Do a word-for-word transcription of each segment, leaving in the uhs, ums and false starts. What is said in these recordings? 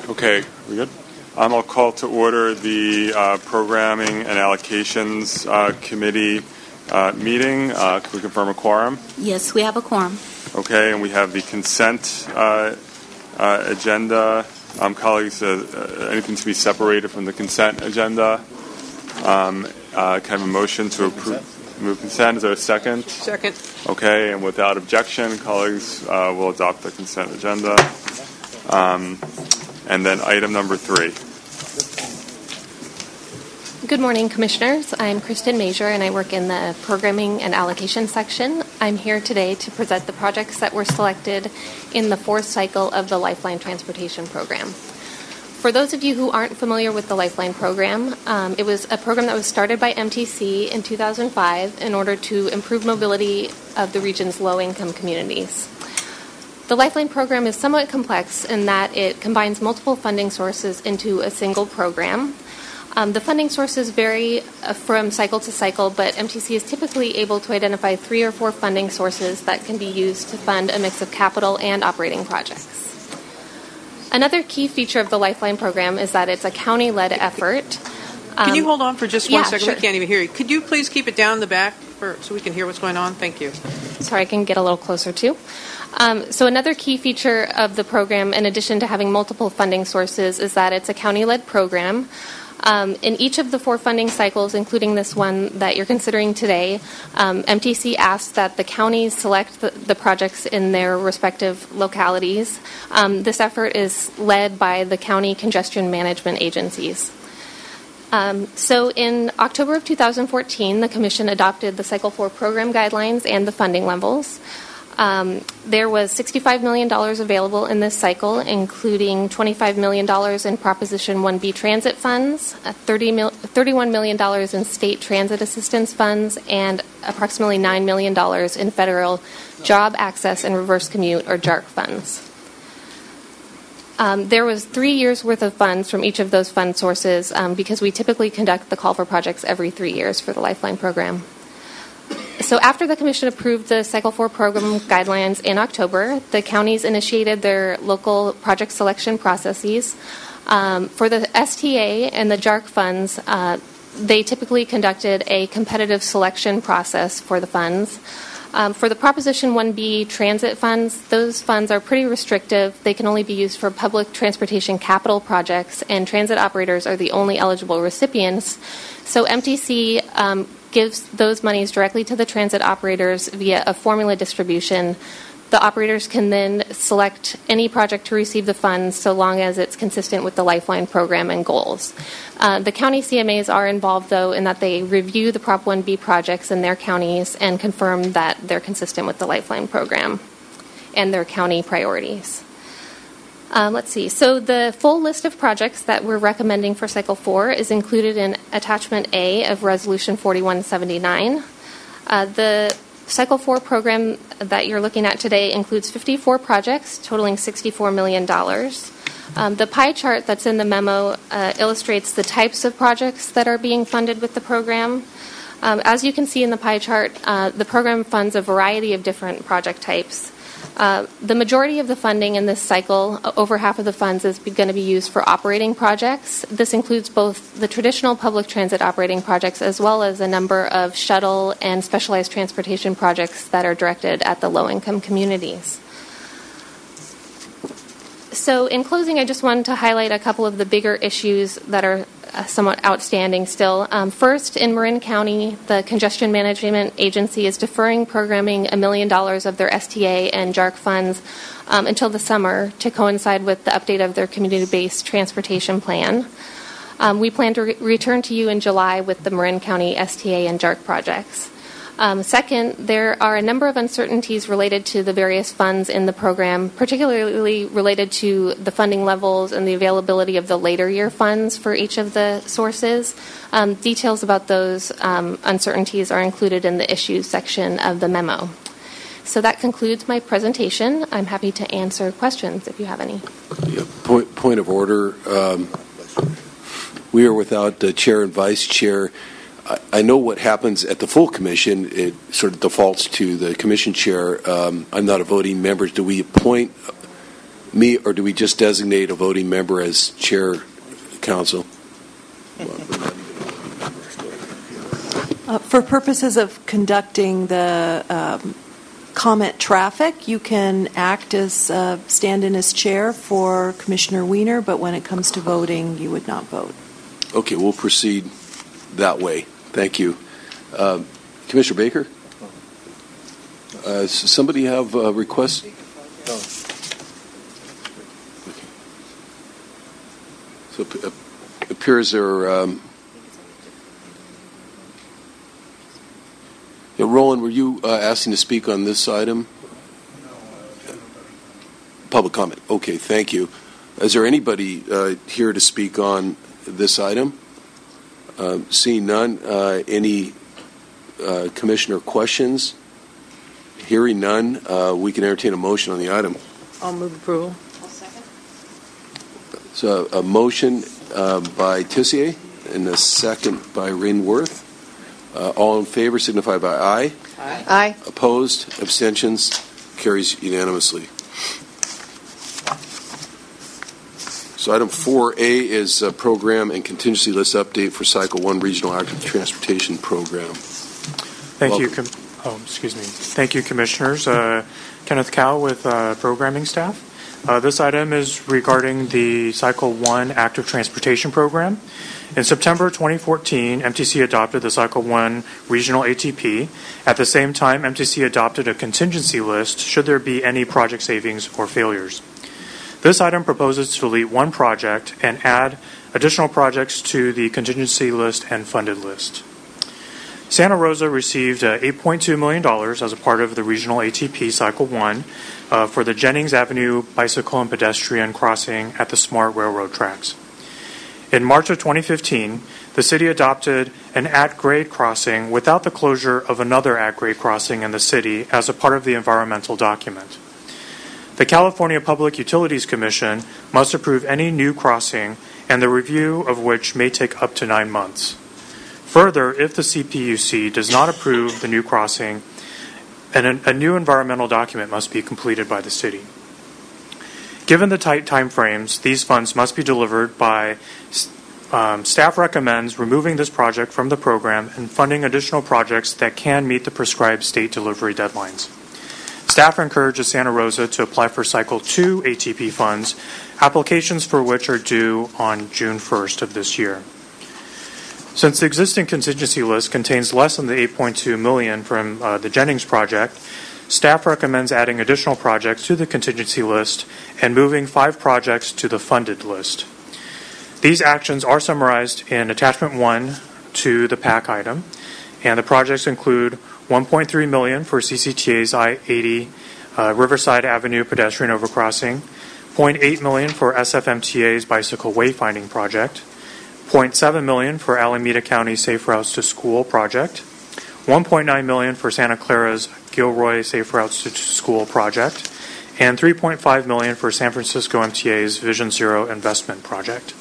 Okay, we good? Um, I'll call to order the uh, Programming and Allocations uh, Committee uh, meeting. Uh, can we confirm a quorum? Yes, we have a quorum. Okay, and we have the consent uh, uh, agenda. Um, colleagues, uh, uh, anything to be separated from the consent agenda? Um, uh, can I have a motion to approve, move consent? Is there a second? Second. Okay, and without objection, colleagues uh, will adopt the consent agenda. Um, and then item number three. Good morning, Commissioners. I'm Kristen Major, and I work in the Programming and Allocation section. I'm here today to present the projects that were selected in the fourth cycle of the Lifeline Transportation Program. For those of you who aren't familiar with the Lifeline Program, um, it was a program that was started by M T C in two thousand five in order to improve mobility of the region's low-income communities. The Lifeline Program is somewhat complex in that it combines multiple funding sources into a single program. Um, the funding sources vary uh, from cycle to cycle, but M T C is typically able to identify three or four funding sources that can be used to fund a mix of capital and operating projects. Another key feature of the Lifeline Program is that it's a county-led effort. Um, Can you hold on for just one yeah, second? Sure. We can't even hear you. Could you please keep it down in the back for, so we can hear what's going on? Thank you. Sorry, I can get a little closer too. Um, so another key feature of the program, in addition to having multiple funding sources, is that it's a county-led program. Um, in each of the four funding cycles, including this one that you're considering today, um, M T C asked that the counties select the, the projects in their respective localities. Um, this effort is led by the county congestion management agencies. Um, so in October of two thousand fourteen, the Commission adopted the Cycle four program guidelines and the funding levels. Um, there was sixty-five million dollars available in this cycle, including twenty-five million dollars in Proposition one B transit funds, uh, thirty mil- thirty-one million dollars in state transit assistance funds, and approximately nine million dollars in federal job access and reverse commute, or J A R C funds. Um, there was three years' worth of funds from each of those fund sources um, because we typically conduct the call for projects every three years for the Lifeline program. So after the Commission approved the Cycle four program guidelines in October, the counties initiated their local project selection processes. Um, for the S T A and the J A R C funds, uh, they typically conducted a competitive selection process for the funds. Um, for the Proposition one B transit funds, those funds are pretty restrictive. They can only be used for public transportation capital projects, and transit operators are the only eligible recipients. So M T C um, gives those monies directly to the transit operators via a formula distribution. The operators can then select any project to receive the funds so long as it's consistent with the Lifeline program and goals. Uh, the county C M As are involved, though, in that they review the Prop one B projects in their counties and confirm that they're consistent with the Lifeline program and their county priorities. Um, let's see. So the full list of projects that we're recommending for Cycle four is included in Attachment A of Resolution forty-one seventy-nine. Uh, the Cycle four program that you're looking at today includes fifty-four projects totaling sixty-four million dollars. Um, the pie chart that's in the memo uh, illustrates the types of projects that are being funded with the program. Um, as you can see in the pie chart, uh, the program funds a variety of different project types. Uh, the majority of the funding in this cycle, over half of the funds, is going to be used for operating projects. This includes both the traditional public transit operating projects as well as a number of shuttle and specialized transportation projects that are directed at the low-income communities. So in closing, I just wanted to highlight a couple of the bigger issues that are uh, somewhat outstanding still. Um, first, in Marin County, the Congestion Management Agency is deferring programming a million dollars of their S T A and J A R C funds um, until the summer to coincide with the update of their community-based transportation plan. Um, we plan to re- return to you in July with the Marin County S T A and J A R C projects. Um, second, there are a number of uncertainties related to the various funds in the program, particularly related to the funding levels and the availability of the later year funds for each of the sources. Um, details about those um, uncertainties are included in the issues section of the memo. So that concludes my presentation. I'm happy to answer questions if you have any. Yeah, point, point of order. Um, we are without the chair and vice chair. I know what happens at the full commission. It sort of defaults to the commission chair. Um, I'm not a voting member. Do we appoint me, or do we just designate a voting member as chair, council? Uh, for purposes of conducting the um, comment traffic, you can act as uh, stand in as chair for Commissioner Wiener, but when it comes to voting, you would not vote. Okay, we'll proceed that way. Thank you. Uh, Commissioner Baker? Uh, does somebody have a request? No. Okay. So it uh, appears there. Um, yeah, Roland, were you uh, asking to speak on this item? Public comment. Okay, thank you. Is there anybody uh, here to speak on this item? Uh, seeing none, uh, any uh, commissioner questions? Hearing none, uh, we can entertain a motion on the item. I'll move approval. I'll second. So a motion uh, by Tissier and a second by Rainworth. Uh, all in favor signify by aye. Aye. Aye. Opposed, abstentions, carries unanimously. So item four A is a program and contingency list update for Cycle one Regional Active Transportation Program. Thank Welcome. you. Com- oh, excuse me. Thank you, Commissioners. Uh, Kenneth Cow with uh, programming staff. Uh, this item is regarding the Cycle one Active Transportation Program. In September twenty fourteen, M T C adopted the Cycle one Regional A T P. At the same time, M T C adopted a contingency list should there be any project savings or failures. This item proposes to delete one project and add additional projects to the contingency list and funded list. Santa Rosa received uh, eight point two million dollars as a part of the Regional A T P Cycle one uh, for the Jennings Avenue bicycle and pedestrian crossing at the Smart Railroad tracks. In March of twenty fifteen, the city adopted an at-grade crossing without the closure of another at-grade crossing in the city as a part of the environmental document. The California Public Utilities Commission must approve any new crossing, and the review of which may take up to nine months. Further, if the C P U C does not approve the new crossing, an, a new environmental document must be completed by the city. Given the tight timeframes, these funds must be delivered by um, staff recommends removing this project from the program and funding additional projects that can meet the prescribed state delivery deadlines. Staff encourages Santa Rosa to apply for Cycle two A T P funds, applications for which are due on June first of this year. Since the existing contingency list contains less than the eight point two million dollars from uh, the Jennings project, staff recommends adding additional projects to the contingency list and moving five projects to the funded list. These actions are summarized in Attachment one to the P A C item, and the projects include one point three million dollars for C C T A's I eighty uh, Riverside Avenue pedestrian overcrossing, zero point eight million dollars for S F M T A's bicycle wayfinding project, zero point seven million dollars for Alameda County Safe Routes to School project, one point nine million dollars for Santa Clara's Gilroy Safe Routes to School project, and three point five million dollars for San Francisco M T A's Vision Zero investment project.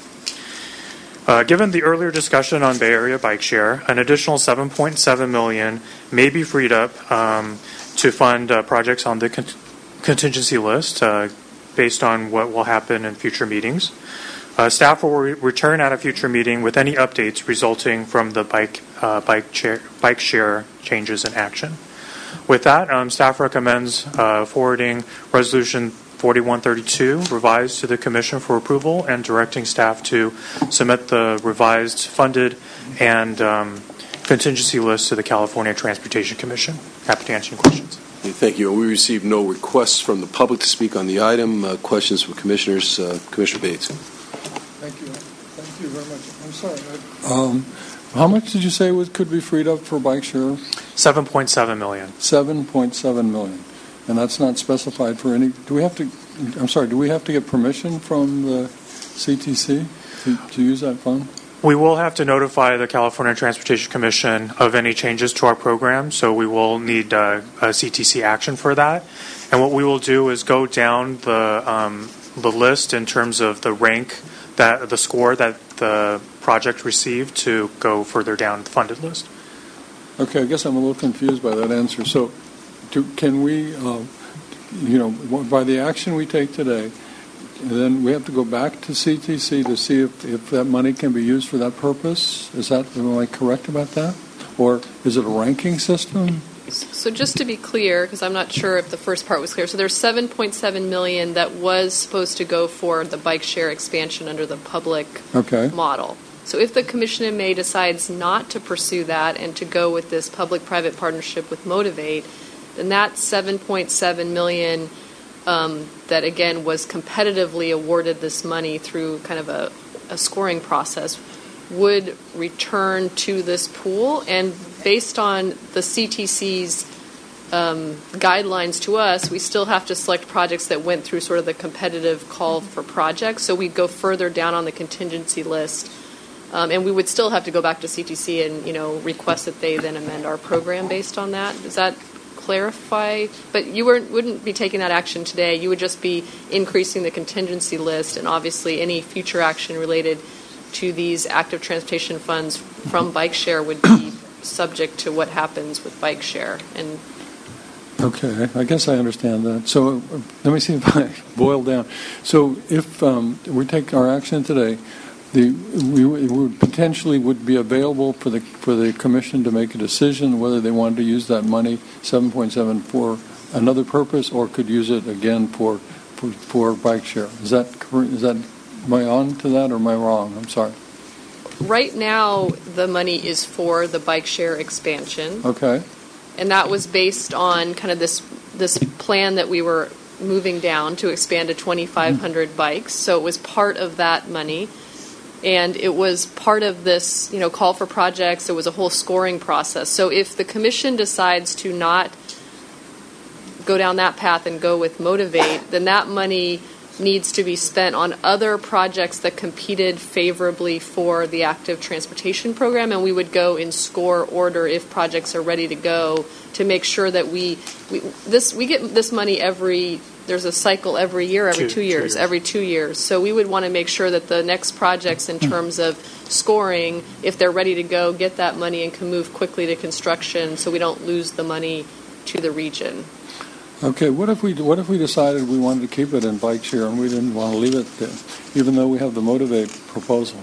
Uh, given the earlier discussion on Bay Area Bike Share, an additional seven point seven million dollars may be freed up um, to fund uh, projects on the con- contingency list uh, based on what will happen in future meetings. Uh, staff will re- return at a future meeting with any updates resulting from the bike uh, bike, chair, bike share changes in action. With that, um, staff recommends uh, forwarding Resolution forty-one thirty-two revised to the Commission for approval and directing staff to submit the revised funded and um, contingency list to the California Transportation Commission. Happy to answer any questions. Thank you. We received no requests from the public to speak on the item. Uh, questions from commissioners? Uh, Commissioner Bates. Thank you. Thank you very much. I'm sorry. Um, how much did you say was, could be freed up for bike share? seven point seven million dollars. seven point seven million dollars. And that's not specified for any. Do we have to? I'm sorry. Do we have to get permission from the C T C to, to use that fund? We will have to notify the California Transportation Commission of any changes to our program, so we will need uh, a C T C action for that. And what we will do is go down the um, the list in terms of the rank that the score that the project received to go further down the funded list. Okay, I guess I'm a little confused by that answer. So, do, can we, uh, you know, by the action we take today, and then we have to go back to C T C to see if, if that money can be used for that purpose? Is that, am I correct about that? Or is it a ranking system? So just to be clear, because I'm not sure if the first part was clear, so there's seven point seven million dollars that was supposed to go for the bike share expansion under the public Okay. model. So if the Commission in May decides not to pursue that and to go with this public-private partnership with Motivate, then that seven point seven million dollars um, that, again, was competitively awarded this money through kind of a, a scoring process would return to this pool. And based on the C T C's um, guidelines to us, we still have to select projects that went through sort of the competitive call for projects. So we'd go further down on the contingency list. Um, and we would still have to go back to C T C and, you know, request that they then amend our program based on that. Does that clarify? But you weren't, wouldn't be taking that action today. You would just be increasing the contingency list, and obviously any future action related to these active transportation funds from bike share would be subject to what happens with bike share. And Okay, I guess I understand that. So uh, let me see if I boil down. So if um, we take our action today, the we, we would potentially would be available for the for the commission to make a decision whether they wanted to use that money, seven point seven, for another purpose, or could use it again for for, for bike share. Is that correct? Is that, am I on to that, or am I wrong? I'm sorry. right now, the money is for the bike share expansion. Okay. And that was based on kind of this this plan that we were moving down to expand to twenty-five hundred mm. bikes. So it was part of that money. And it was part of this, you know, call for projects. There was a whole scoring process. So if the commission decides to not go down that path and go with Motivate, then that money needs to be spent on other projects that competed favorably for the active transportation program, and we would go in score order if projects are ready to go to make sure that we, we this we get this money every there's a cycle every year, every two, two, years, two years, every two years. So we would want to make sure that the next projects in terms of scoring, if they're ready to go, get that money and can move quickly to construction so we don't lose the money to the region. Okay, what if we what if we decided we wanted to keep it in bike share and we didn't want to leave it there, even though we have the Motivate proposal?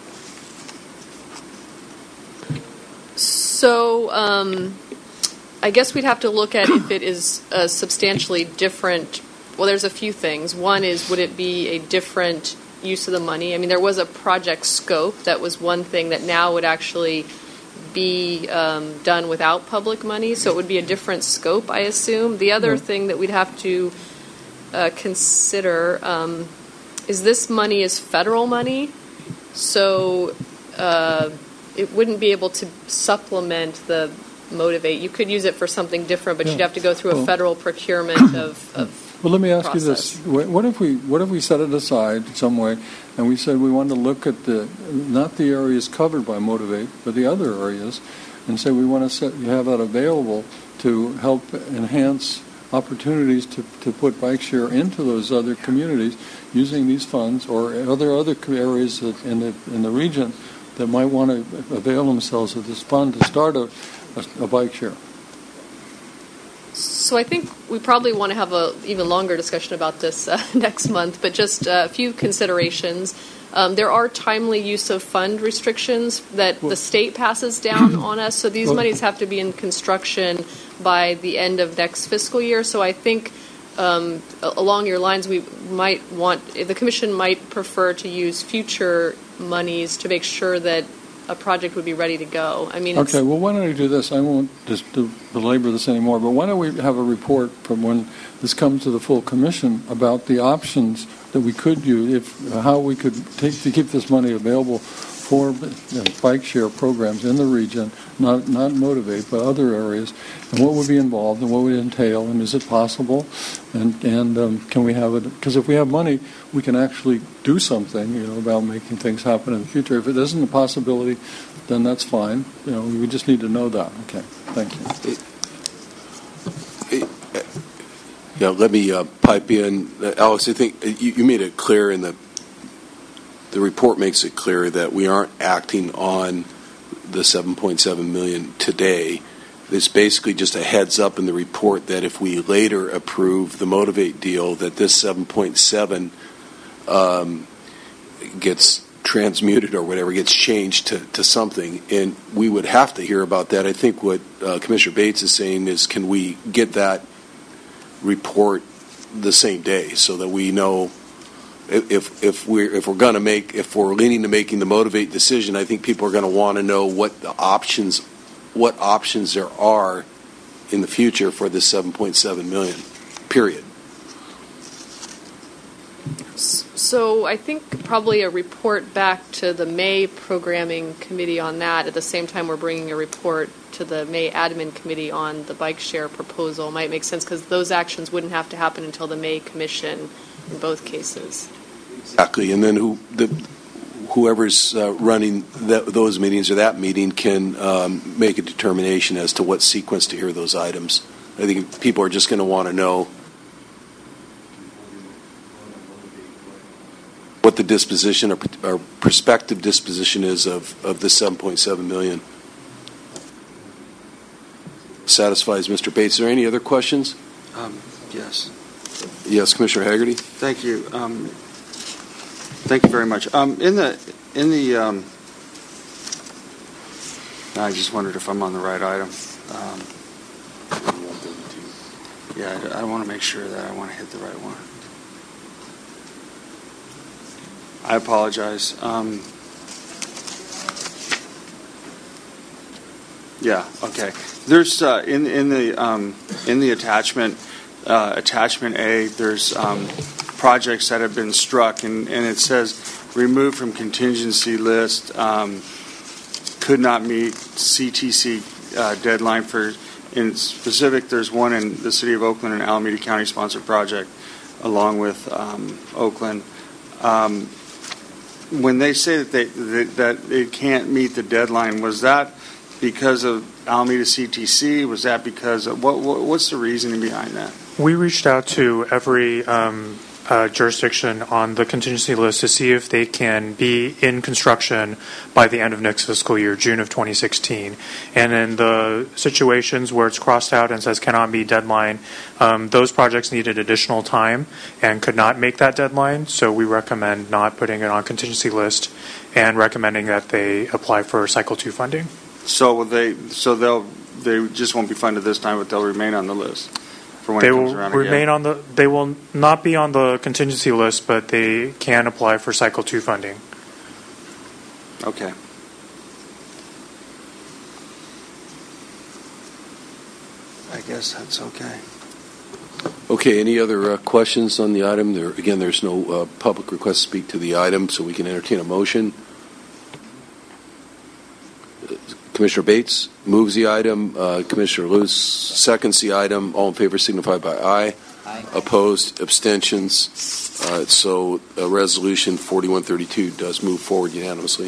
So um, I guess we'd have to look at if it is a substantially different. Well, there's a few things. One is, would it be a different use of the money? I mean, there was a project scope. That was one thing that now would actually be um, done without public money, so it would be a different scope, I assume. The other mm-hmm. thing that we'd have to uh, consider um, is this money is federal money, so uh, it wouldn't be able to supplement the Motivate. You could use it for something different, but yeah. you'd have to go through a federal procurement of, of Well, let me ask process. you this. What if we what if we set it aside some way and we said we want to look at the not the areas covered by Motivate, but the other areas, and say we want to set, have that available to help enhance opportunities to, to put bike share into those other communities using these funds or other other areas in the in the region that might want to avail themselves of this fund to start a, a, a bike share. So I think we probably want to have a even longer discussion about this uh, next month, but just a few considerations. Um, there are timely use of fund restrictions that the state passes down on us, so these monies have to be in construction by the end of next fiscal year. So I think um, along your lines, we might want, the Commission might prefer to use future monies to make sure that a project would be ready to go. I mean, okay. Well, why don't I do this? I won't just belabor this anymore. But why don't we have a report from when this comes to the full commission about the options that we could use, if how we could take to keep this money available for you know, bike share programs in the region, not not Motivate, but other areas, and what would be involved and what would it entail, and is it possible, and and um, can we have it? Because if we have money, we can actually do something, you know, about making things happen in the future. If it isn't a possibility, then that's fine. You know, we just need to know that. Okay, thank you. It, it, yeah, let me uh, pipe in, uh, Alex. I think you, you made it clear in the. The report makes it clear that we aren't acting on the seven point seven million dollars today. It's basically just a heads up in the report that if we later approve the Motivate deal, that this seven point seven um, gets transmuted or whatever, gets changed to, to something, and we would have to hear about that. I think what uh, Commissioner Bates is saying is, can we get that report the same day so that we know if if we're if we're going to make if we're leaning to making the motivate decision. I think people are going to want to know what the options what options there are in the future for this seven point seven million. Period. So I think probably a report back to the May programming committee on that. At the same time, we're bringing a report to the May admin committee on the bike share proposal. Might make sense because those actions wouldn't have to happen until the May commission in both cases. Exactly, and then who the whoever's uh, running that, those meetings or that meeting can um, make a determination as to what sequence to hear those items. I think people are just going to want to know what the disposition or, or prospective disposition is of, of the seven point seven million. Satisfies Mister Bates. Is there any other questions? Um, yes. Yes, Commissioner Haggerty. Thank you. Um, thank you very much. Um, in the in the, um, I just wondered if I'm on the right item. Um, yeah, I, I want to make sure that I want to hit the right one. I apologize. Um, yeah. Okay. There's uh, in in the um, in the attachment uh, attachment A. There's um, projects that have been struck, and, and it says removed from contingency list. Um, could not meet C T C uh, deadline for. In specific, there's one in the City of Oakland and Alameda County sponsored project, along with um, Oakland. Um, When they say that they that, that it can't meet the deadline, was that because of Alameda C T C? Was that because of what, what? What's the reasoning behind that? We reached out to every um, uh, jurisdiction on the contingency list to see if they can be in construction by the end of next fiscal year, June of twenty sixteen. And in the situations where it's crossed out and says cannot meet deadline, um, those projects needed additional time and could not make that deadline. So we recommend not putting it on contingency list and recommending that they apply for cycle two funding. So will they? So they'll they just won't be funded this time, but they'll remain on the list for when They it comes will around remain again. on the. They will not be on the contingency list, but they can apply for cycle two funding. Okay. I guess that's okay. Okay, any other uh, questions on the item? There, again, there's no uh, public request to speak to the item, so we can entertain a motion. Uh, Commissioner Bates moves the item. Uh, Commissioner Luce seconds the item. All in favor signify by aye. Aye. Opposed, abstentions. Uh, so uh, Resolution forty-one thirty-two does move forward unanimously.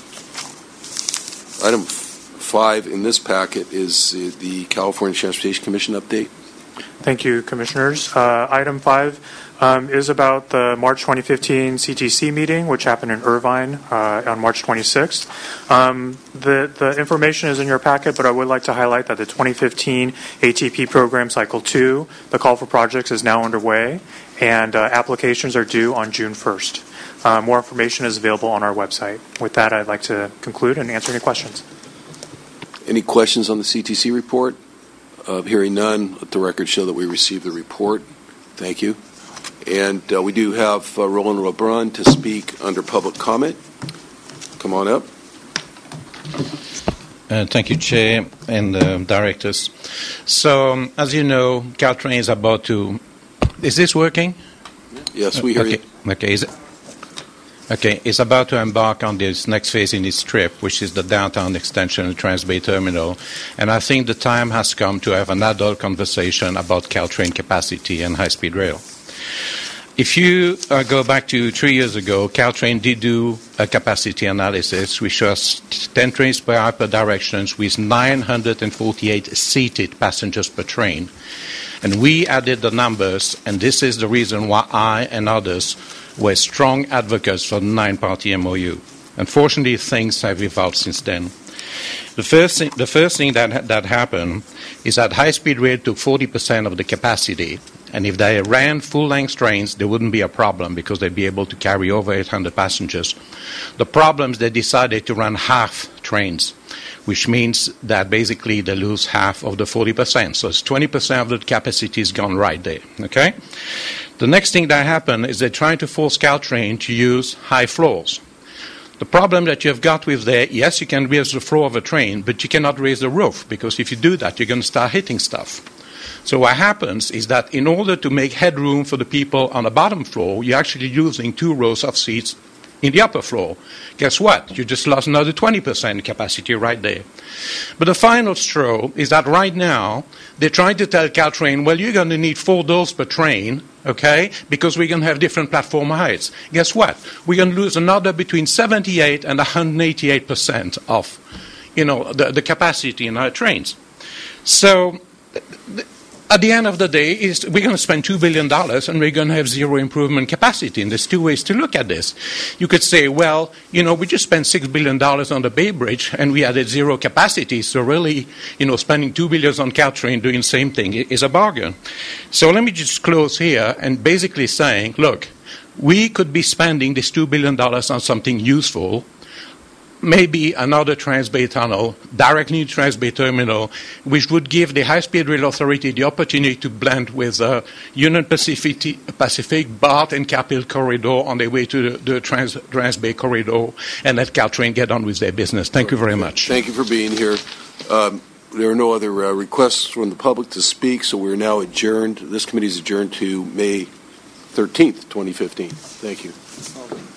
Item five in this packet is uh, the California Transportation Commission update. Thank you, Commissioners. Uh, item five um, is about the March twenty fifteen C T C meeting, which happened in Irvine uh, on March twenty-sixth. Um, the, the information is in your packet, but I would like to highlight that the twenty fifteen A T P program cycle two, the call for projects is now underway, and uh, applications are due on June first. Uh, more information is available on our website. With that, I'd like to conclude and answer any questions. Any questions on the C T C report? Uh, hearing none, let the record show that we received the report. Thank you. And uh, we do have uh, Roland LeBrun to speak under public comment. Come on up. Uh, thank you, Chair and uh, directors. So, um, as you know, Caltrain is about to... Is this working? Yes, we hear okay. you. Okay, is it? Okay, it's about to embark on this next phase in its trip, which is the downtown extension of the Transbay Terminal. And I think the time has come to have an adult conversation about Caltrain capacity and high-speed rail. If you uh, go back to three years ago, Caltrain did do a capacity analysis, which was ten trains per hour per directions with nine hundred forty-eight seated passengers per train. And we added the numbers, and this is the reason why I and others were strong advocates for the nine-party M O U. Unfortunately, things have evolved since then. The first thing, the first thing that, that happened is that high-speed rail took forty percent of the capacity, And if they ran full-length trains, there wouldn't be a problem because they'd be able to carry over eight hundred passengers. The problem is they decided to run half trains, which means that basically they lose half of the forty percent. So it's twenty percent of the capacity is gone right there. Okay? The next thing that happened is they're trying to force Caltrain to use high floors. The problem that you've got with there, yes, you can raise the floor of a train, but you cannot raise the roof, because if you do that, you're going to start hitting stuff. So what happens is that in order to make headroom for the people on the bottom floor, you're actually using two rows of seats in the upper floor. Guess what? You just lost another twenty percent capacity right there. But the final straw is that right now, they're trying to tell Caltrain, well, you're going to need four doors per train, okay, because we're going to have different platform heights. Guess what? We're going to lose another between seventy-eight and one hundred eighty-eight percent of, you know, the, the capacity in our trains. So th- at the end of the day, is we're going to spend two billion dollars and we're going to have zero improvement capacity. And there's two ways to look at this. You could say, well, you know, we just spent six billion dollars on the Bay Bridge and we added zero capacity. So really, you know, spending two billion dollars on Caltrain doing the same thing is a bargain. So let me just close here and basically saying, look, we could be spending this two billion dollars on something useful, maybe another Transbay tunnel, directly to Transbay terminal, which would give the High-Speed Rail Authority the opportunity to blend with uh, Union Pacific, Pacific, BART, and Capitol Corridor on their way to the, the Trans, Transbay Corridor, and let Caltrain get on with their business. Thank you very much. Thank you for being here. Um, there are no other uh, requests from the public to speak, so we're now adjourned. This committee is adjourned to May thirteenth, twenty fifteen. Thank you.